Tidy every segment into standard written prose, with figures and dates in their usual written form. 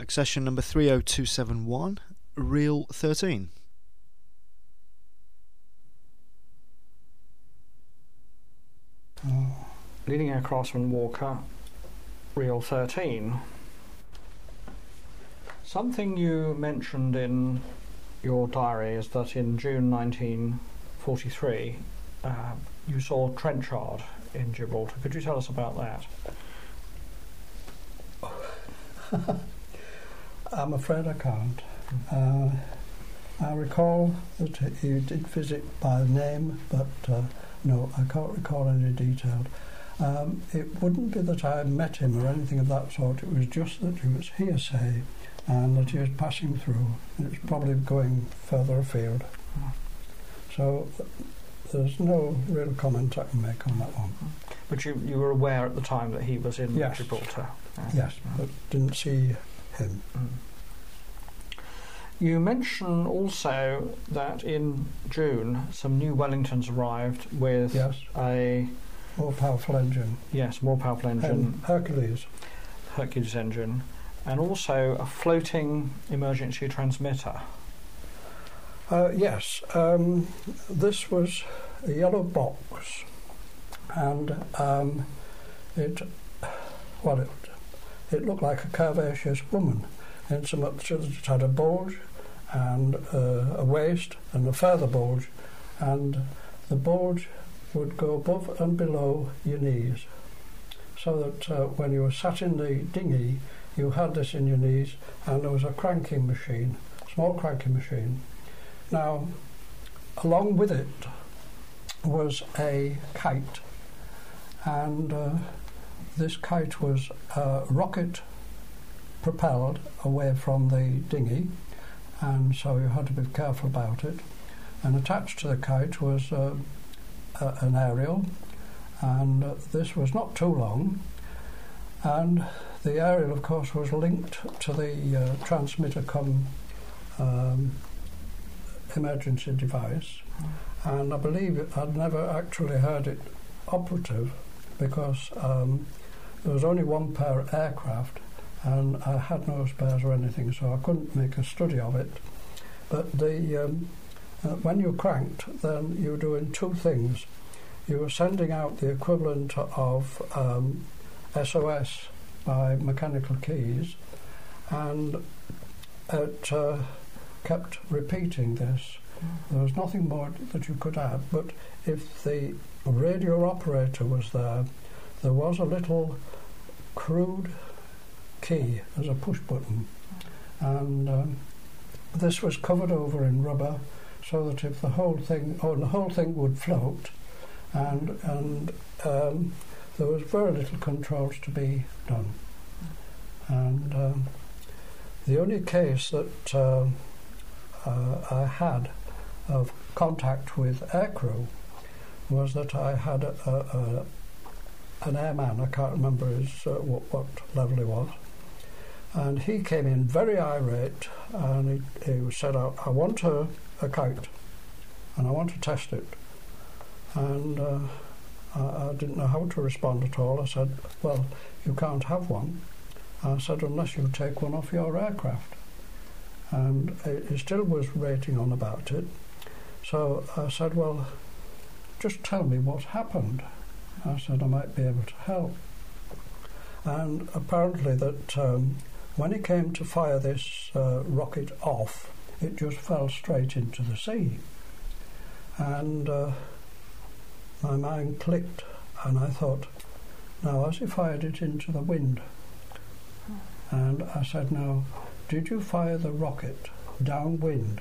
track session number 30271, Reel 13. Leading Air Craftsman Walker, Reel 13. Something you mentioned in your diary is that in June 1943 you saw Trenchard in Gibraltar. Could you tell us about that? I'm afraid I can't. I recall that he did visit by name, but no, I can't recall any detail. It wouldn't be that I met him or anything of that sort. It was just that he was hearsay and that he was passing through. It's probably going further afield. So there's no real comment I can make on that one. But you were aware at the time that he was in Yes. Gibraltar? Yes, but didn't see him. You mention also that in June some new Wellingtons arrived with Yes. a More powerful engine. more powerful engine, Hercules. Hercules engine, and also a floating emergency transmitter. Yes, this was a yellow box, and it looked like a curvaceous woman, in so much as it had a bulge and a waist and a further bulge, and the bulge would go above and below your knees, so that when you were sat in the dinghy, you had this in your knees, and there was a cranking machine, small cranking machine. Now, along with it was a kite, and this kite was rocket propelled away from the dinghy, and so you had to be careful about it. And attached to the kite was an aerial, and this was not too long, and the aerial of course was linked to the transmitter emergency device, and I believe I'd never actually heard it operative because there was only one pair of aircraft and I had no spares or anything, so I couldn't make a study of it. But when you cranked, then you were doing two things. You were sending out the equivalent of SOS by mechanical keys, and it kept repeating this. There was nothing more that you could add, but if the radio operator was there, there was a little crude key as a push button, and this was covered over in rubber so that if the whole thing would float, and there was very little controls to be done. And the only case that I had of contact with aircrew was that I had an airman, I can't remember what level he was, and he came in very irate, and he said, I want a kite and I want to test it. And I didn't know how to respond at all. I said, well, you can't have one. I said, unless you take one off your aircraft. And he still was rating on about it. So I said, well, just tell me what happened. I said I might be able to help. And apparently that when he came to fire this rocket off, it just fell straight into the sea. And my mind clicked, and I thought, now has he fired it into the wind? And I said, now, did you fire the rocket downwind?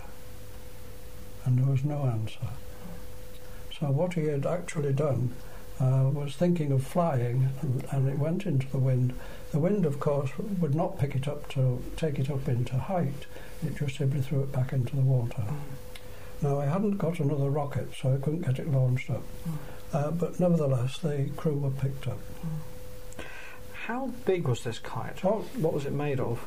And there was no answer. So what he had actually done was thinking of flying, and it went into the wind. The wind, of course, would not pick it up to take it up into height. It just simply threw it back into the water. Now, I hadn't got another rocket, so I couldn't get it launched up. But nevertheless, the crew were picked up. How big was this kite? What was it made of?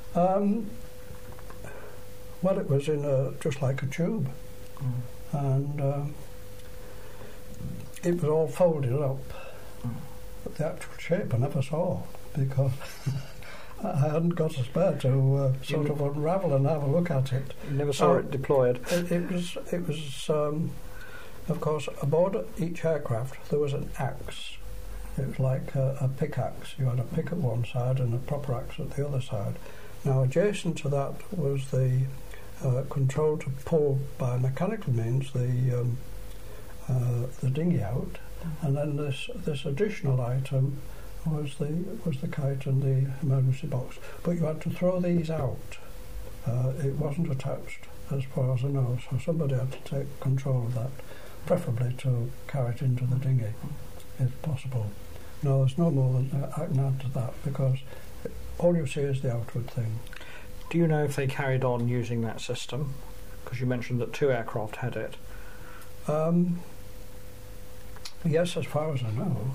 Well, it was in just like a tube, and it was all folded up. But the actual shape I never saw, because I hadn't got a spare to sort of unravel and have a look at it. You never saw it deployed? It was of course, aboard each aircraft there was an axe. It was like a pickaxe. You had a pick at one side and a proper axe at the other side. Now, adjacent to that was the control to pull by mechanical means the dinghy out, and then this additional item was the kite and the emergency box. But you had to throw these out. It wasn't attached, as far as I know, so somebody had to take control of that, preferably to carry it into the dinghy, if possible. No, there's no more than I can add to that, because all you see is the outward thing. Do you know if they carried on using that system? Because you mentioned that 2 aircraft had it. Yes, as far as I know.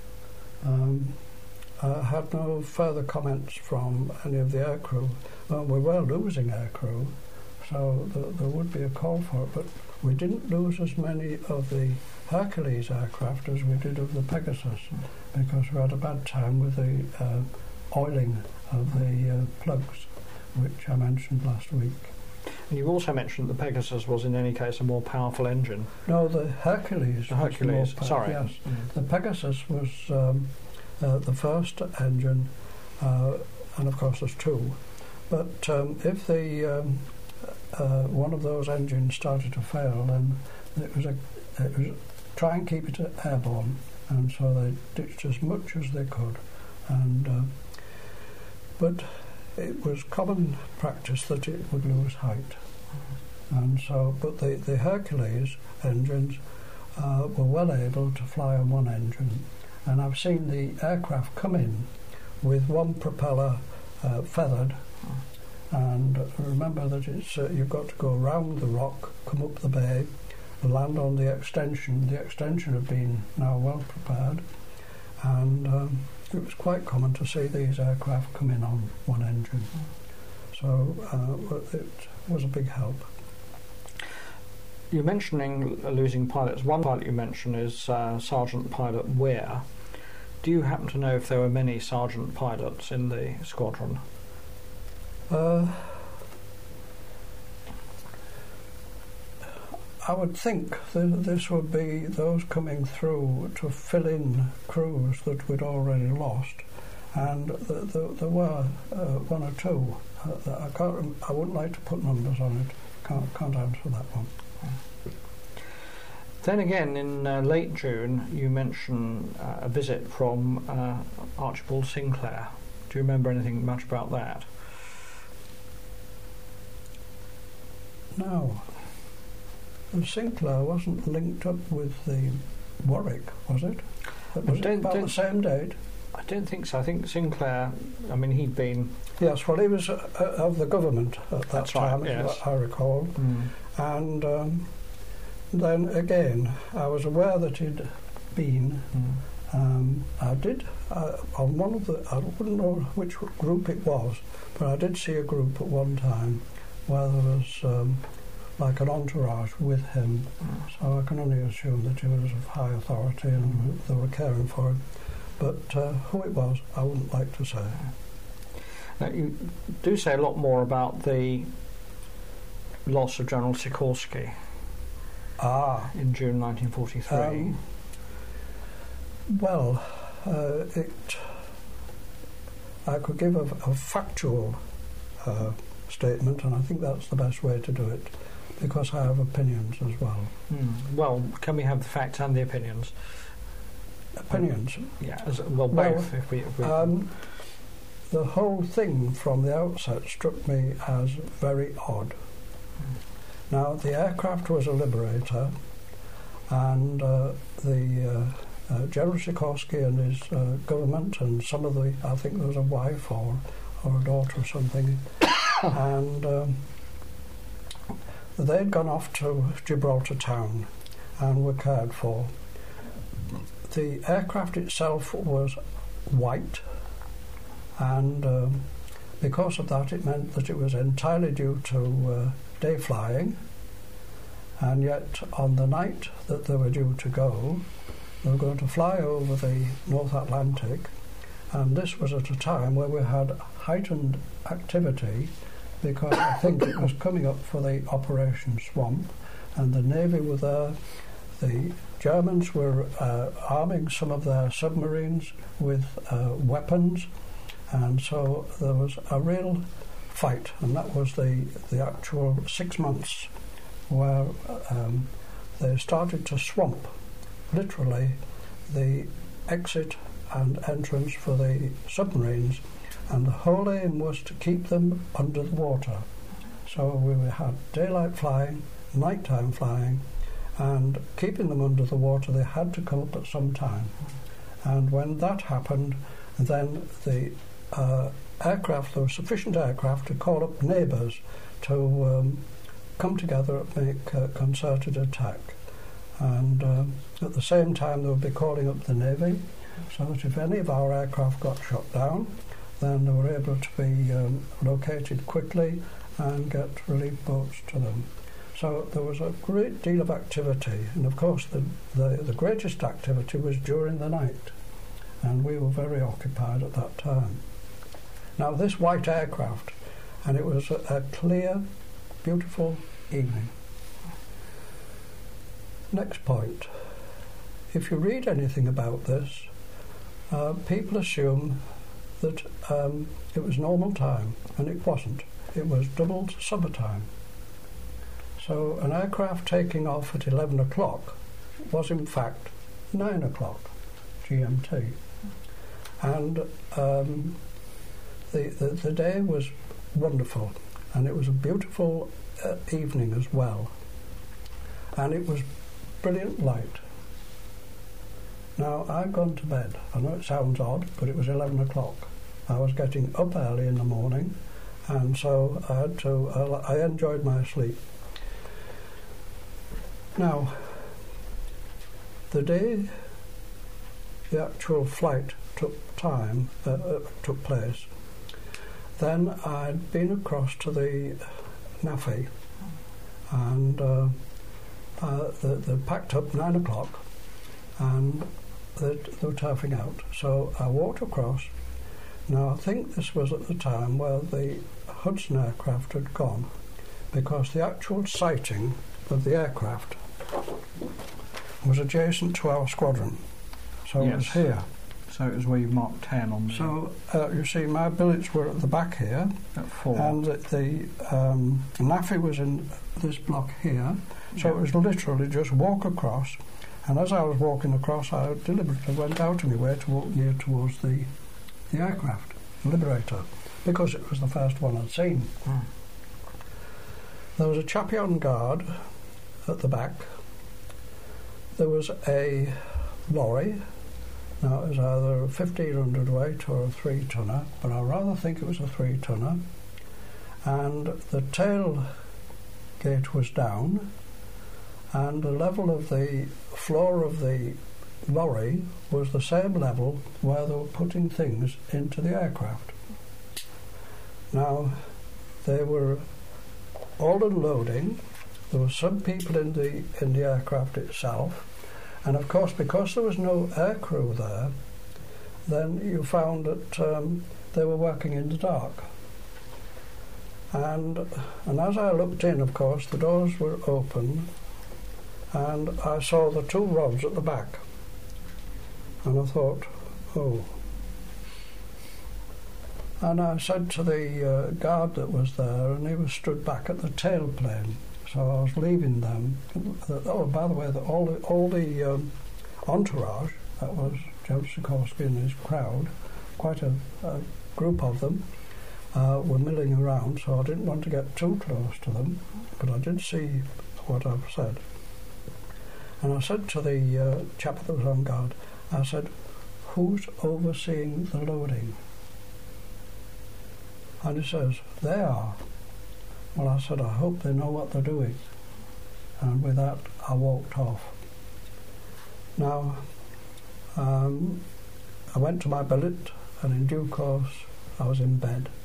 I had no further comments from any of the aircrew. We were losing aircrew, so there would be a call for it, but we didn't lose as many of the Hercules aircraft as we did of the Pegasus, because we had a bad time with the oiling of the plugs, which I mentioned last week. And you also mentioned the Pegasus was in any case a more powerful engine. No, the Hercules. The Hercules, sorry. Yes. The Pegasus was the first engine, and of course there's 2. But if the one of those engines started to fail, then it was try and keep it airborne, and so they ditched as much as they could. And but it was common practice that it would lose height, and so. But the Hercules engines were well able to fly on one engine, and I've seen the aircraft come in with one propeller feathered. And remember that it's you've got to go round the rock, come up the bay, land on the extension. The extension had been now well prepared, and it was quite common to see these aircraft come in on one engine. So it was a big help. You're mentioning losing pilots. One pilot you mentioned is Sergeant Pilot Weir. Do you happen to know if there were many sergeant pilots in the squadron? I would think that this would be those coming through to fill in crews that we'd already lost, and there were 1 or 2. I wouldn't like to put numbers on it. Can't answer that one. Then again, in late June, you mentioned a visit from Archibald Sinclair. Do you remember anything much about that? No. And Sinclair wasn't linked up with the Warwick, was it? Was it about the same date? I don't think so. I think Sinclair, I mean, he'd been... Yes, well, he was of the government at that time, right, yes. I recall. And then again, I was aware that he'd been... I did, on one of the... I wouldn't know which group it was, but I did see a group at one time where there was like an entourage with him, so I can only assume that he was of high authority and they were caring for him. But who it was, I wouldn't like to say. Now, you do say a lot more about the loss of General Sikorsky in June 1943. I could give a factual statement, and I think that's the best way to do it, because I have opinions as well. Well, can we have the facts and the opinions? Opinions? Yeah, both. If we the whole thing from the outset struck me as very odd. Now, the aircraft was a Liberator, and the General Sikorsky and his government, and some of the, I think there was a wife or a daughter or something, and they'd gone off to Gibraltar town and were cared for. The aircraft itself was white, and because of that it meant that it was entirely due to day flying, and yet on the night that they were due to go, they were going to fly over the North Atlantic, and this was at a time where we had heightened activity because I think it was coming up for the Operation Swamp, and the Navy were there. The Germans were arming some of their submarines with weapons, and so there was a real fight, and that was the actual 6 months where they started to swamp, literally, the exit and entrance for the submarines, and the whole aim was to keep them under the water. So we had daylight flying, nighttime flying, and keeping them under the water. They had to come up at some time, and when that happened, then the aircraft, there was sufficient aircraft to call up neighbours to come together and make a concerted attack. And at the same time they would be calling up the Navy, so that if any of our aircraft got shot down, then they were able to be located quickly and get relief boats to them. So there was a great deal of activity, and of course the greatest activity was during the night, and we were very occupied at that time. Now this white aircraft, and it was a clear, beautiful evening. Next point. If you read anything about this, people assume that it was normal time, and it wasn't. It was double summertime. So an aircraft taking off at 11 o'clock was in fact 9 o'clock GMT. And the day was wonderful, and it was a beautiful evening as well. And it was brilliant light. Now, I'd gone to bed. I know it sounds odd, but it was 11 o'clock. I was getting up early in the morning, and so I enjoyed my sleep. Now, the day the actual flight took place, then I'd been across to the NAFI, and they packed up 9 o'clock, and they were turfing out. So I walked across. Now, I think this was at the time where the Hudson aircraft had gone, because the actual sighting of the aircraft was adjacent to our squadron. So yes. It was here. So it was where you marked 10 on the... So, you see, my billets were at the back here. At 4. And the NAFI was in this block here. So It was literally just walk across. And as I was walking across, I deliberately went out of my way to walk near towards the aircraft, Liberator, because it was the first one I'd seen. There was a chappie on guard at the back. There was a lorry. Now, it was either a 1,500 weight or a 3-tonner, but I rather think it was a 3-tonner. And the tail gate was down, and the level of the floor of the lorry was the same level where they were putting things into the aircraft. Now, they were all unloading. There were some people in the aircraft itself, and of course, because there was no aircrew there, then you found that they were working in the dark. And as I looked in, of course, the doors were open, and I saw the 2 rods at the back, and I thought, oh. And I said to the guard that was there, and he was stood back at the tailplane. So I was leaving them. Oh, by the way, all the entourage, that was Joe Sikorsky and his crowd, quite a group of them, were milling around, so I didn't want to get too close to them, but I did see what I've said. And I said to the chap that was on guard, I said, "Who's overseeing the loading?" And he says, "They are." Well, I said, "I hope they know what they're doing." And with that, I walked off. Now, I went to my billet, and in due course, I was in bed.